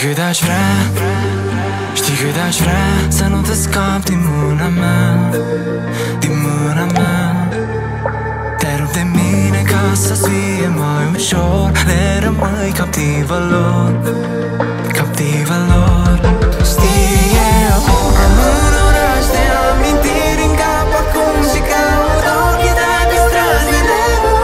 cât aș vrea, știi cât aș vrea să nu te scap din mâna mea, din mâna mea. Te rup de mine ca să-ți fie mai ușor, le rămâi captivă lor, captivă lor. Știi, eu am un oraș de amintiri în cap acum și caut ochii tăi pe străzile.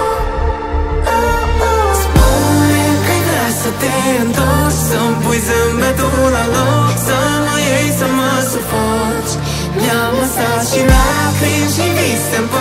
Spune că-i vrea să te întorci, să-mi pui zâmbetul la loc, să mă iei, să mă sufoci. Mi-am lăsat și lacrimi și vise-n